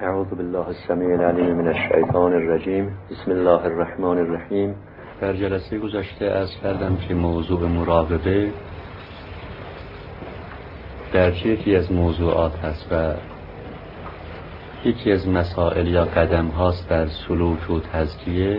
اعوذ بالله السمیع العلیم من الشیطان الرجیم. بسم الله الرحمن الرحیم. در جلسه گذشته عرض کردم که موضوع مراقبه در یکی از موضوعات هست و یکی از مسائل یا قدم هاست در سلوک و تزکیه،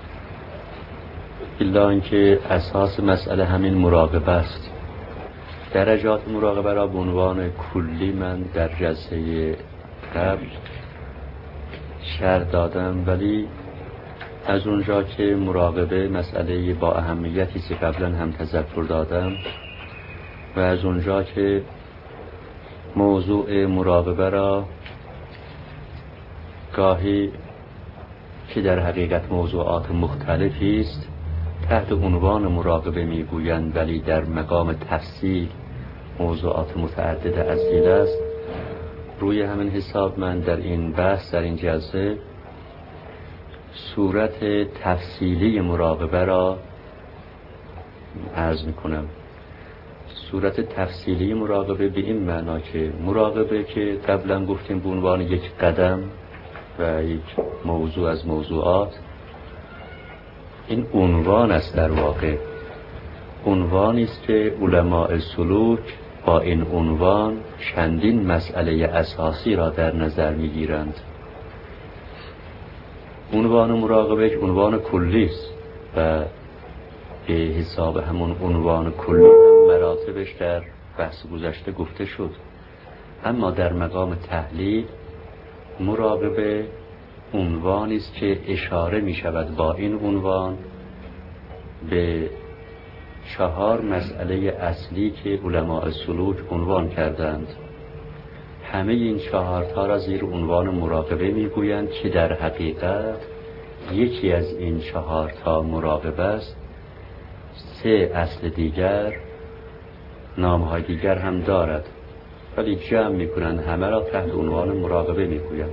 الا اینکه اساس مسئله همین مراقبه است. درجات مراقبه را به عنوان کلی من در جلسه قبل شرح دادم، ولی از اونجا که مراقبه مسئله با اهمیتی که قبلا هم تذکر دادم و از اونجا که موضوع مراقبه را گاهی که در حقیقت موضوعات مختلفی است تحت عنوان مراقبه میگویند، ولی در مقام تفصیل موضوعات متعدد اصیل است. روی همین حساب من در این بحث، در این جلسه، صورت تفصیلی مراقبه را عرض میکنم. صورت تفصیلی مراقبه به این معنا که مراقبه که قبلا گفتیم به عنوان یک قدم و یک موضوع از موضوعات، این عنوان است. در واقع عنوانی است که علماء سلوک با این عنوان چندین مسئله اساسی را در نظر میگیرند. عنوان مراقبه یک عنوان کلی است و به حساب همون عنوان کلی هم مراتبش در بحث گذشته گفته شد. اما در مقام تحلیل مراقبه عنوانی است که اشاره می شود با این عنوان به 4 مسئله اصلی که علماء سلوک عنوان کردند. همه این 4 تا را زیر عنوان مراقبه میگویند که در حقیقت یکی از این 4 تا مراقبه است. 3 اصل دیگر، نامهای دیگر هم دارد، ولی جمع میکنند همه را تحت عنوان مراقبه میگویند.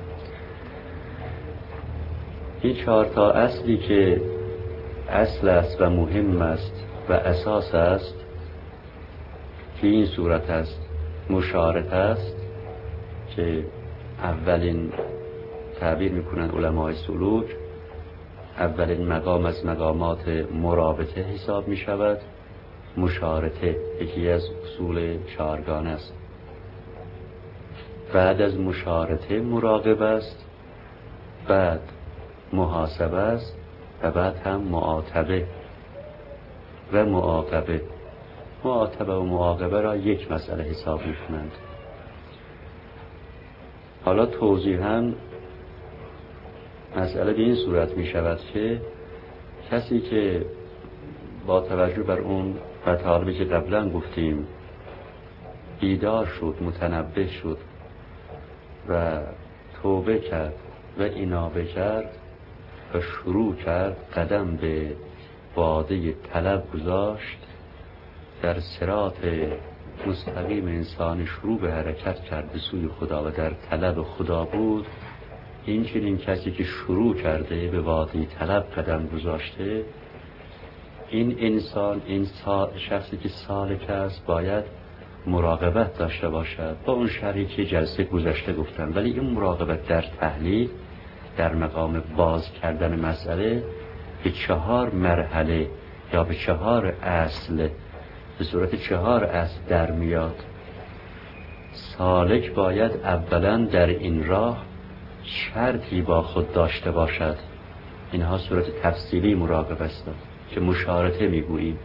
این 4 تا اصلی که اصل است و مهم است و اساس است که این صورت است: مشارط است که اولین تعبیر میکنند علماء سلوک، اولین مقام از مقامات مرابطه حساب میشود. مشارطه یکی از اصول 4گانه است. بعد از مشارطه مراقبه است، بعد محاسبه است و بعد هم معاتبه و معاقبه. معاتبه و معاقبه را یک مسئله حساب میکنند. حالا توضیحاً مسئله به این صورت می شود که کسی که با توجه بر اون مطالبی که قبلا گفتیم بیدار شد، متنبه شد و توبه کرد و انابه کرد و شروع کرد قدم به باده طلب گذاشت، در صراط مستقیم انسان شروع به حرکت کرد به سوی خدا و در طلب خدا بود، این چنین کسی که شروع کرده به وادی طلب قدم گذاشته، این انسان، این شخصی که سالک است، باید مراقبت داشته باشد. با اون شرحی که جلسه گذشته گفتم، ولی این مراقبت در تحلیل، در مقام باز کردن مسئله، به 4 مرحله یا به 4 اصل، به صورت 4 اصل در میاد. سالک باید اولا در این راه شرطی با خود داشته باشد. اینها صورت تفصیلی مراقبه است که مشارطه میگوییم.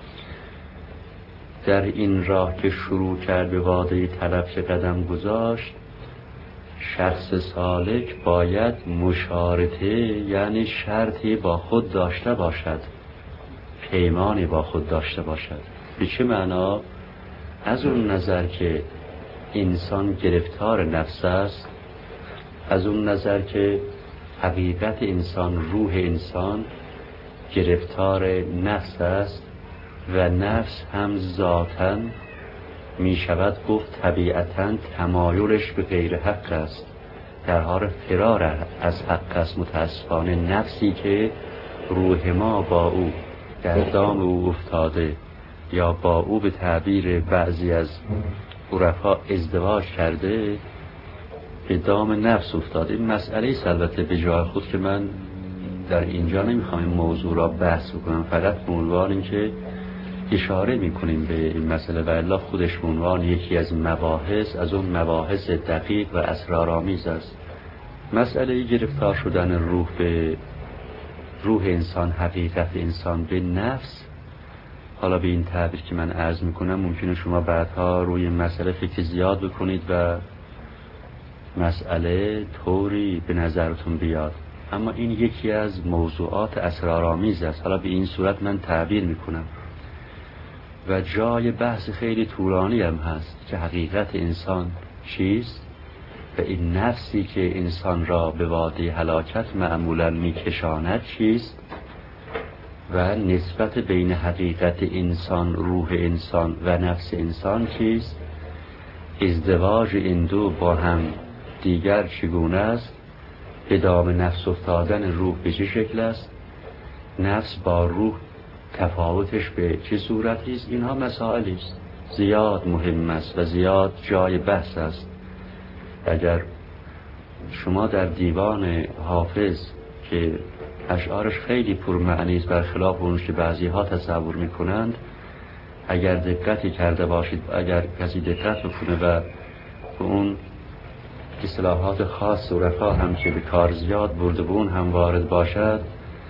در این راه که شروع کرد به واده طلب که قدم گذاشت، شخص سالک باید مشارطه یعنی شرطی با خود داشته باشد، پیمانی با خود داشته باشد. به چه معنا؟ از اون نظر که انسان گرفتار نفس است، از اون نظر که حقیقت انسان، روح انسان گرفتار نفس است و نفس هم ذاتاً می شود گفت طبیعتاً تمایلش به غیر حق است، در حال فرار از حق است. متاسفانه نفسی که روح ما با او در دام او افتاده یا با او به تعبیر بعضی از عرفا ازدواج کرده، به دام نفس افتاد. این مسئله است البته به جای خود که من در اینجا نمیخوام این موضوع را بحث بکنم، فقط به عنوان اینکه اشاره میکنیم به این مسئله و الا خودش به عنوان یکی از مباحث از اون مباحث دقیق و اسرارآمیز است. مسئله گرفتار شدن روح به روح انسان، حقیقت انسان به نفس، حالا به این تعبیر که من عرض میکنم ممکنه شما بعدها روی مسئله فکر زیاد بکنید و مسئله طوری به نظرتون بیاد، اما این یکی از موضوعات اسرارآمیز است. حالا به این صورت من تعبیر میکنم و جای بحث خیلی طولانی هم هست که حقیقت انسان چیست و این نفسی که انسان را به وادی هلاکت معمولا میکشاند چیست و نسبت بین حقیقت انسان، روح انسان و نفس انسان چیست، ازدواج این دو با هم دیگر چگونه است، به دام نفس افتادن روح به چه شکل است، نفس با روح تفاوتش به چه صورتی است. اینها مسائلی است زیاد مهم است و زیاد جای بحث است. اگر شما در دیوان حافظ که اشعارش خیلی پرمعنی است برخلاف اون که بعضی ها تصور میکنند، اگر دقتی کرده باشید، اگر کسی دقت بکنه و به اون اصطلاحات خاص و رفاه هم که به کار زیاد برده به اون هم وارد باشد،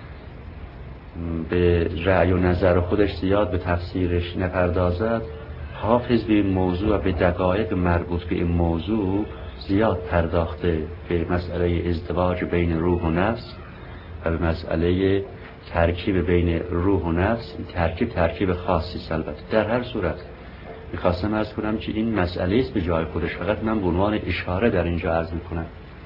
به رأی و نظر خودش زیاد به تفسیرش نپردازد، حافظ به این موضوع و به دقایق مربوط به این موضوع زیاد پرداخته به مسئله ازدواج بین روح و نفس و به مسئله ترکیب بین روح و نفس. ترکیب خاصی است. البته در هر صورت میخواستم عرض کنم که این مسئله است به جای خودش، فقط من به عنوان اشاره در اینجا عرض میکنم.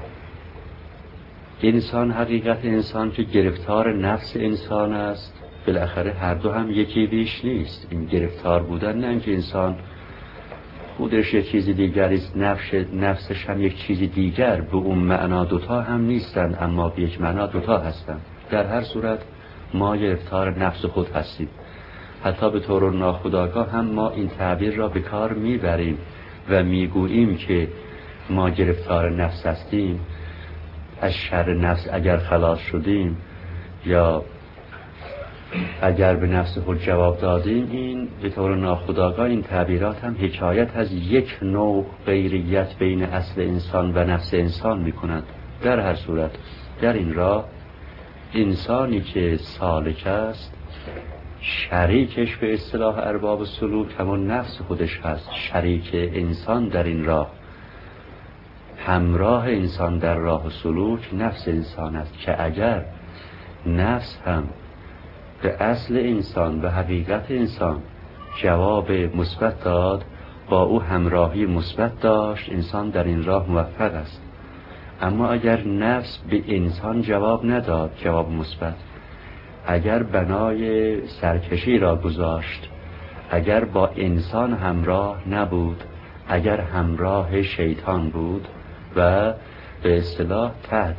انسان، حقیقت انسان که گرفتار نفس انسان است، بالاخره هر دو هم یکی بیش نیست. این گرفتار بودن نه اینکه انسان خودش یک چیزی دیگر است، نفسش هم یک چیزی دیگر، به اون معنا دوتا هم نیستند، اما به یک معنا دوتا هستند. در هر صورت ما گرفتار نفس خود هستیم. حتی به طور ناخودآگاه هم ما این تعبیر را به کار میبریم و میگوییم که ما گرفتار نفس هستیم. از شر نفس اگر خلاص شدیم یا اگر به نفس خود جواب دادیم، این به طور ناخودآگاه این تعبیرات هم حکایت از یک نوع غیریت بین اصل انسان و نفس انسان میکنند. در هر صورت در این راه انسانی که سالک است، شریکش به اصطلاح ارباب سلوک همون نفس خودش هست. شریک انسان در این راه، همراه انسان در راه سلوک نفس انسان است که اگر نفس هم به اصل انسان و حقیقت انسان جواب مثبت داد، با او همراهی مثبت داشت، انسان در این راه موفق است. اما اگر نفس به انسان جواب نداد، جواب مثبت، اگر بنای سرکشی را گذاشت، اگر با انسان همراه نبود، اگر همراه شیطان بود و به اصطلاح تحت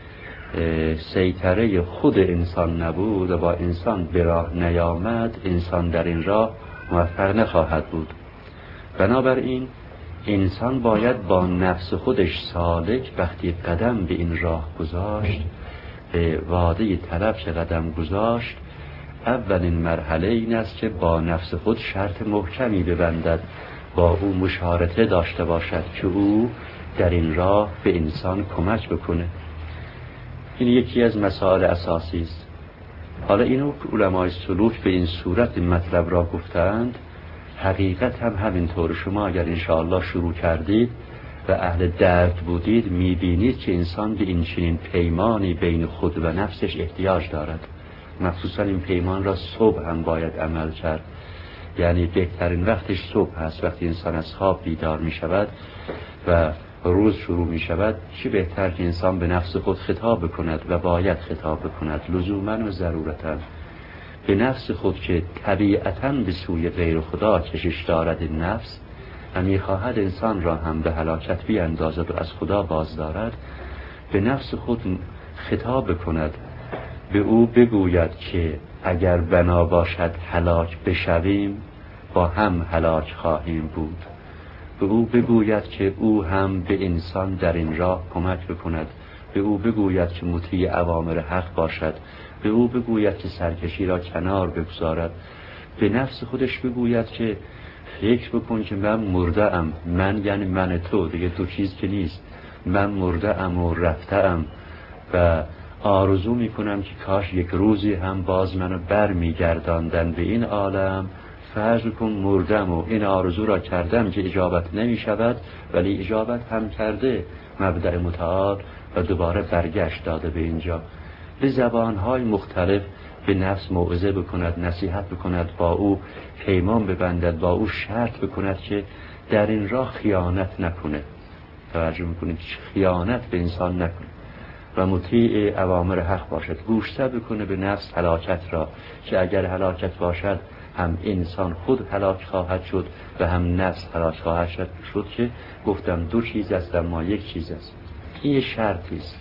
سیطره خود انسان نبود و با انسان به راه نیامد، انسان در این راه موفق نخواهد بود. بنابراین انسان باید با نفس خودش سالک وقتی قدم به این راه گذاشت، به وادی طلب که قدم گذاشت، اولین مرحله این است که با نفس خود شرط محکمی ببندد، با او مشارطه داشته باشد که او در این راه به انسان کمک بکنه. این یکی از مسائل اساسی است. حالا اینو علمای سلوک به این صورت این مطلب را گفتند، حقیقت هم همینطور. شما اگر انشاءالله شروع کردید و اهل درد بودید، میبینید که انسان به این چنین پیمانی بین خود و نفسش احتیاج دارد. مخصوصا این پیمان را صبح هم باید عمل کرد. یعنی بهترین وقتش صبح هست، وقتی انسان از خواب بیدار می شود و روز شروع می شود. چی بهتر که انسان به نفس خود خطاب بکند و باید خطاب بکند، لزوما و ضرورتا به نفس خود که طبیعتا به سوی غیر خدا کشش دارد این نفس و میخواهد انسان را هم به هلاکت بیاندازد و از خدا باز دارد. به نفس خود خطاب بکند، به او بگوید که اگر بنا باشد هلاک بشویم، با هم هلاک خواهیم بود به او بگوید که او هم به انسان در این راه کمک بکند، به او بگوید که مطیع اوامر حق باشد، به او بگوید که سرکشی را کنار بگذارد، به نفس خودش بگوید که فکر بکن که من مرده ام، من یعنی من تو، دیگه دو چیز که نیست، من مرده ام و رفته ام و آرزو میکنم که کاش یک روزی هم باز منو بر میگرداندن به این عالم. فرض کن مردم و این آرزو را کردم که اجابت نمی شود، ولی اجابت هم کرده مبدأ متعال و دوباره برگشت داده به اینجا. به زبانهای مختلف به نفس موعظه بکند، نصیحت بکند، با او پیمان ببندد، با او شرط بکند که در این راه خیانت نکنه. توجه میکنید خیانت به انسان نکنه و مطیع اوامر حق باشد. گوشته بکنه به نفس هلاکت را، که اگر هلاکت باشد هم انسان خود هلاک خواهد شد و هم نفس هلاک خواهد شد که گفتم دو چیز است اما یک چیز است. این یه شرطی است.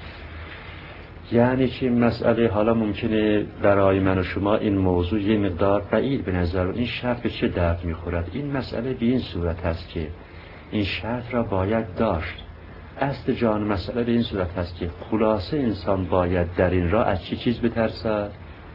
یعنی که مسئله حالا ممکنه برای من و شما این موضوع یه مقدار بعید به نظر، این شرط به چه درد میخورد؟ این مسئله به این صورت است که این شرط را باید داشت. اصل جان مسئله به این صورت است که خلاصه انسان باید در این راه از چی چیز بترسد؟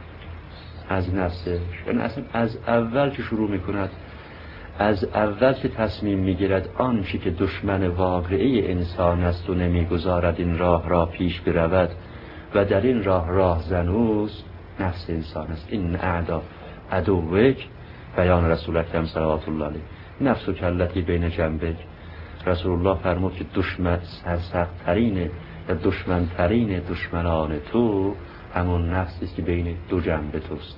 از نفسش. یعنی اصلا از اول که شروع میکند، از اول که تصمیم میگیرد آنچه که دشمن واقعی انسان است و نمیگذارد این راه را پیش برود و در این راه زنوست، نفس انسان است. این اعدا عدوک، بیان رسول اکرم صلوات الله علیه، نفس و کلتی بین جنبک. رسول الله فرمود که دشمن سرسخت‌ترین و دشمنترین دشمنان تو همون نفسی است که بین دو جنبه توست.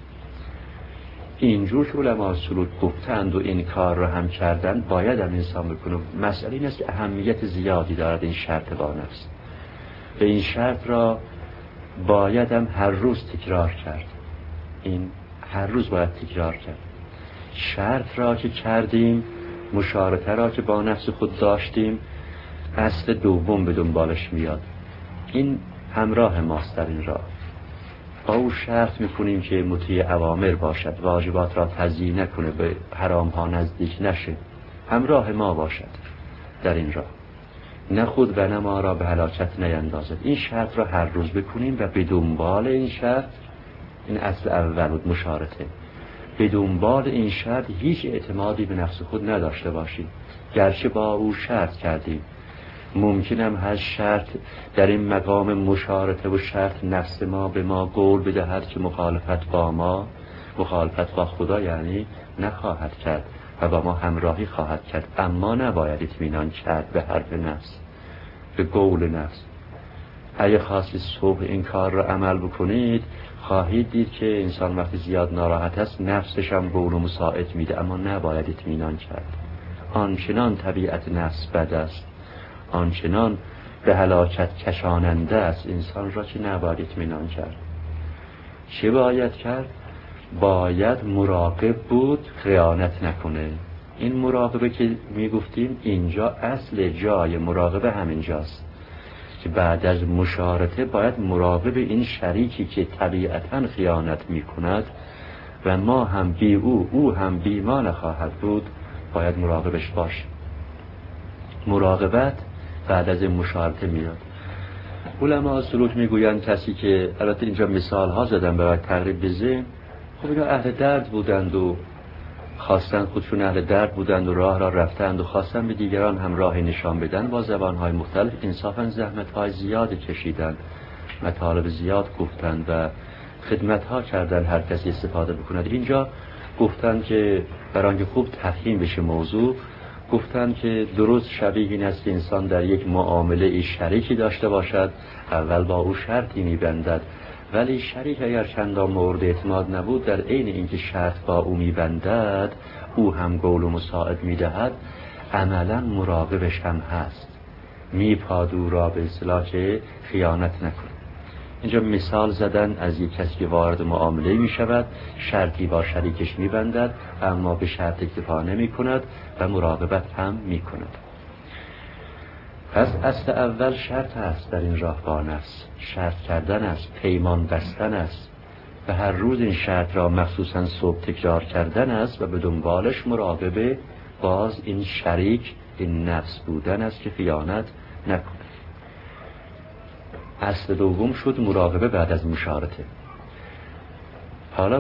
اینجور که علماء سلوک گفتند و این کار را هم کردن، باید هم انسان بکنه. مسئله این است که اهمیت زیادی دارد این شرط با نفس. به این شرط را باید هم هر روز تکرار کرد. این هر روز باید تکرار کرد. شرط را که کردیم، مشارطه را که با نفس خود داشتیم، اصل دوم به دنبالش میاد. این همراه ماست در این راه. با او شرط میکنیم که مطیع اوامر باشد، واجبات را تضییع نکنه، به حرام ها نزدیک نشه، همراه ما باشد در این راه، نه خود و نه ما را به هلاکت نیندازد. این شرط را هر روز بکنیم و به دنبال این شرط، این اصل اول بود مشارطه، به دنبال این شرط هیچ اعتمادی به نفس خود نداشته باشیم. گرچه با او شرط کردیم، ممکنم هر شرط در این مقام مشارطه و شرط نفس ما به ما قول بدهد که مخالفت با ما، مخالفت با خدا یعنی نخواهد کرد و با ما همراهی خواهد کرد، اما نباید اطمینان کرد به حرف نفس، به قول نفس. اگه خواستید صبح این کار را عمل بکنید، خواهید دید که انسان وقتی زیاد ناراحت است نفسش هم قول و مساعد میده، اما نباید اطمینان کرد. آنچنان طبیعت نفس بد است، آنچنان به هلاکت کشاننده است انسان را که نباید اطمینان کرد. چه باید کرد؟ باید مراقب بود خیانت نکنه. این مراقبه که میگفتیم اینجا اصل جای مراقبه همینجاست که بعد از مشارطه باید مراقب این شریکی که طبیعتاً خیانت میکند و ما هم بی او هم بی ما نخواهد بود، باید مراقبش باشیم. مراقبت بعد از این مشارطه میاد. علماء سلوک میگویند کسی که، البته اینجا مثال ها زدن برای تقریب به ذهن، خب اینا اهل درد بودند و خواستن، خودشون اهل درد بودند و راه را رفتند و خواستن به دیگران هم راه نشان بدن، با زبانهای مختلف انصافا زحمتهای زیادی کشیدن، مطالب زیاد گفتند و خدمتها کردن هر کسی استفاده بکند. اینجا گفتند که برای اینکه خوب تفهیم بشه موضوع، گفتند که درست شبیه این است که انسان در یک معامله شریکی داشته باشد، اول با او شرطی میبندد، ولی شریک اگر چندان مورد اعتماد نبود، در عین اینکه شرط با او میبندد او هم قول و مساعد میدهد، عملا مراقبش هم هست، میپاد او را به اصطلاح که خیانت نکنه. اینجا مثال زدن از یک کسی که وارد معامله می شود، شرطی با شریکش می بندد اما به شرط اکتفا نمی کند و مراقبت هم می کند. پس اصل اول شرط است در این راه با نفس، شرط کردن است، پیمان بستن است و هر روز این شرط را مخصوصا صبح تکرار کردن است و به دنبالش مراقبه باز این شریک این نفس بودن است که خیانت نکنه. اصل دوم شد مراقبه بعد از مشارطه. حالا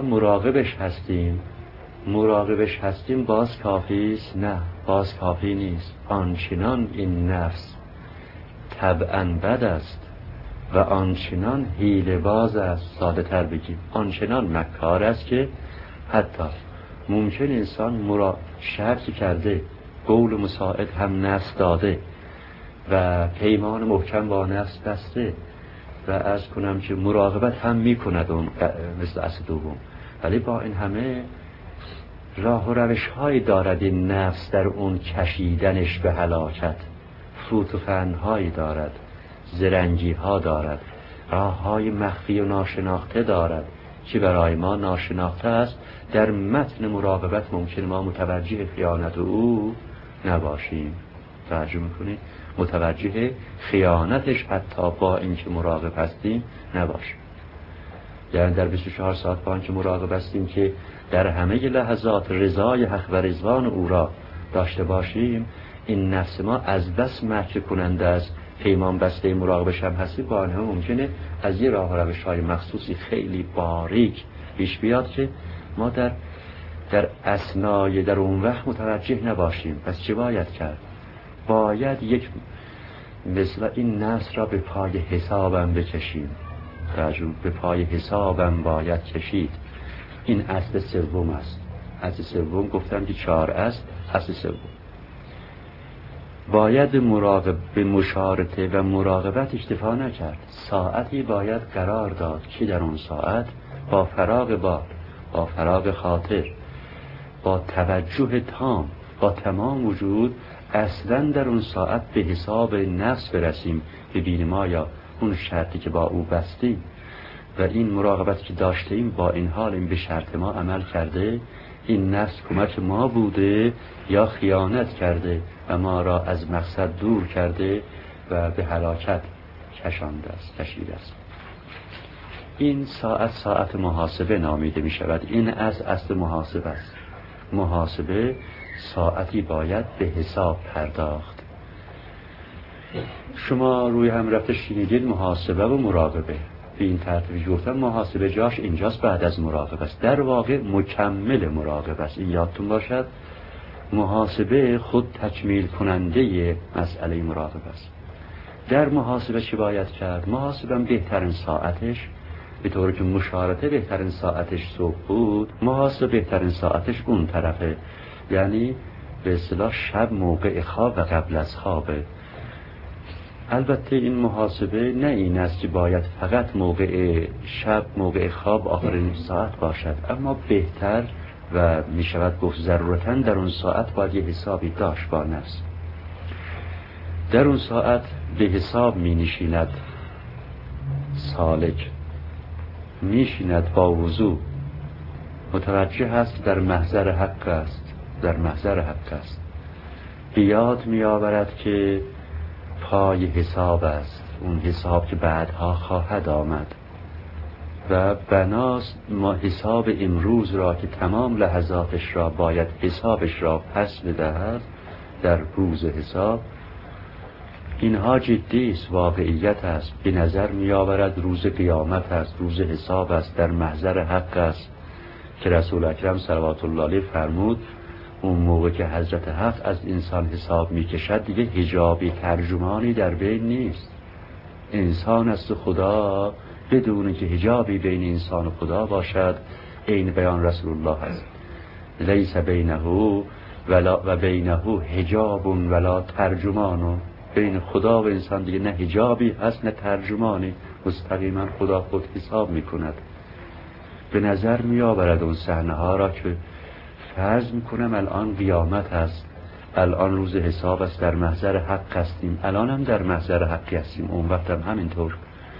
مراقبش هستیم باز کافی است؟ نه، باز کافی نیست. آنچنان این نفس طبعاً بد است و آنچنان حیله باز است، ساده تر بگیم آنچنان مکار است که حتی ممکن انسان شرطی کرده، قول مساعد هم نفس داده و پیمان محکم با نفس بسته و از کنم که مراقبت هم میکند اون مثل اصل دوم، ولی با این همه راه و روش هایی دارد این نفس در اون کشیدنش به هلاکت، فوت و فن هایی دارد، زرنگی ها دارد، راه های مخفی و ناشناخته دارد که برای ما ناشناخته است. در متن مراقبت ممکن ما متوجه خیانت او نباشیم. توجه میکنید؟ متوجه خیانتش حتی با اینکه مراقب هستیم نباشیم. یعنی در 24 ساعت با اینکه مراقب هستیم که در همه لحظات رضای حق و رضوان او را داشته باشیم، این نفس ما از بس مکر کننده از پیمان بسته مراقبش هم هستیم، با آنها ممکنه از یه راه و روش های مخصوصی خیلی باریک پیش بیاد که ما در اثنای در اون وقت متوجه نباشیم. پس چه باید کرد؟ باید یک مثل این نفس را به پای حسابم بکشیم. به پای حسابم باید کشید. این اصل سوم است. اصل سوم گفتم که 4 است. اصل سوم باید به مشارطه و مراقبت اکتفا نکرد. ساعتی باید قرار داد که در اون ساعت با فراغ بال، با فراغ خاطر، با توجه تام، با تمام وجود اصلا در اون ساعت به حساب نفس برسیم، ببینیم آیا اون شرطی که با او بستیم و این مراقبت که داشتیم با این حال این به شرط ما عمل کرده، این نفس کمک ما بوده یا خیانت کرده و ما را از مقصد دور کرده و به هلاکت کشیده است. این ساعت محاسبه نامیده می شود. این از اصل محاسبه است. محاسبه ساعتی باید به حساب پرداخت. شما روی هم رفته شنیدید محاسبه و مراقبه. به این ترتیبی گفتم محاسبه جاش اینجاست، بعد از مراقبه است. در واقع مکمل مراقبه است. این یادتون باشد. محاسبه خود تکمیل کننده مسئله مراقبه است. در محاسبه چی باید کرد؟ محاسبه بهترین ساعتش، به طوری که مشارطه بهترین ساعتش صبح بود، محاسبه بهترین ساعتش اون طرفه، یعنی به اصطلاح شب موقع خواب و قبل از خوابه. البته این محاسبه نه این است که باید فقط موقع شب موقع خواب آخرین ساعت باشد، اما بهتر و می شود گفت ضرورتاً در اون ساعت باید یه حسابی داشت با نفس. در اون ساعت به حساب می نشیند سالک، می شیند با وضو، متوجه هست در محضر حق است، در محضر حق است. بیاد می آورد که پای حساب است، اون حساب که بعدها خواهد آمد و بناست ما حساب امروز را که تمام لحظاتش را باید حسابش را پس بدهد در روز حساب. اینها جدی است، واقعیت است. به نظر می آورد روز قیامت است، روز حساب است، در محضر حق است که رسول اکرم صلوات الله علیه فرمود اون موقع که حضرت حق از انسان حساب می کشد دیگه حجابی ترجمانی در بین نیست. انسان است و خدا بدون که حجابی بین انسان و خدا باشد. این بیان رسول الله است. لیس بینه و بینه حجاب ولا ترجمان. بین خدا و انسان دیگه نه حجابی هست نه ترجمانی، مستقیما خدا خود حساب می کند. به نظر می آورد اون صحنه ها را که فرض می کنم الان قیامت هست، الان روز حساب است، در محضر حق هستیم، الان هم در محضر حقی هستیم، اون وقت هم همینطور.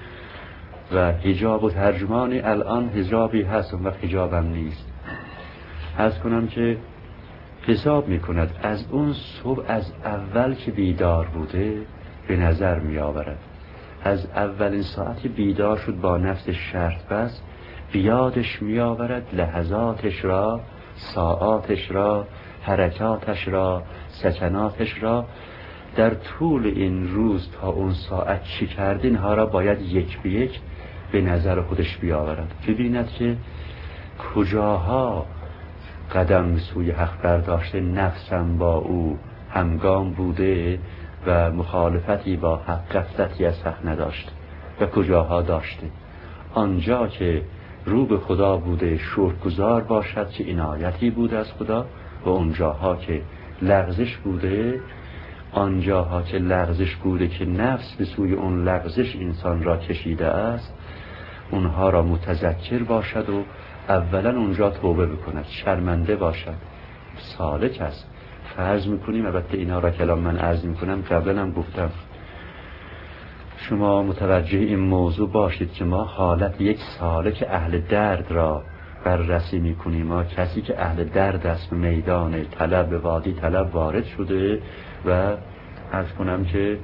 و حجاب و ترجمانی الان حجابی هست، اون وقت حجاب هم نیست. عرض کنم که حساب می کند از اون صبح، از اول که بیدار بوده به نظر می آورد، از اولین ساعتی بیدار شد با نفس شرط بس، بیادش می آورد لحظاتش را، ساعاتش را، حرکاتش را، سکناتش را در طول این روز تا اون ساعت چی کرد، اینها را باید یک به یک به نظر خودش بیاورد. ببیند که کجاها قدم به سوی حق برداشته، نفسم با او همگام بوده و مخالفتی با حق، غفلتی از حق نداشته و کجاها داشته. آنجا که رو به خدا بوده شکرگزار باشد که عنایتی بوده از خدا، و اونجاها که لغزش بوده، آنجاها که لغزش بوده که نفس به سوی اون لغزش انسان را کشیده است، اونها را متذکر باشد و اولا اونجا توبه بکند، شرمنده باشد، سالک است. فرض میکنیم، البته اینا را کلام من عرض میکنم، قبلا هم گفتم، شما متوجه این موضوع باشید که ما حالت یک سالک اهل درد را بررسی میکنیم. ما کسی که اهل درد است، به میدان طلب، به وادی طلب وارد شده و عرض کنم که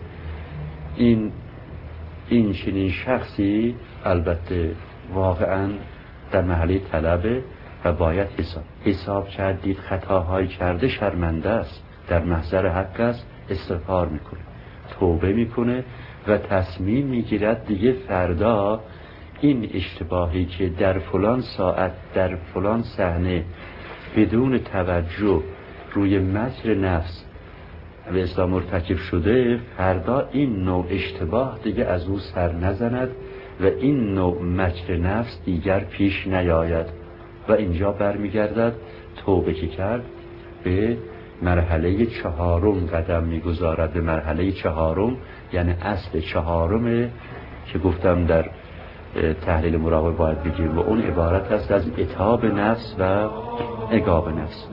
این چنین شخصی البته واقعا در محله طلبه و باید حساب کردید، خطاهایی کرده، شرمنده است، در محضر حق است، استغفار میکنه، توبه میکنه و تصمیم میگیرد دیگه فردا این اشتباهی که در فلان ساعت در فلان صحنه بدون توجه روی مکر نفس به اصطلاح مرتکب شده، فردا این نوع اشتباه دیگه از او سر نزند و این نوع مکر نفس دیگر پیش نیاید و اینجا برمیگردد توبه که کرد به مرحله چهارم قدم میگذارد. به مرحله چهارم یعنی اصل چهارم که گفتم در تحلیل مراقبه باید بگیم و اون عبارت است از عتاب نفس و عقاب نفس.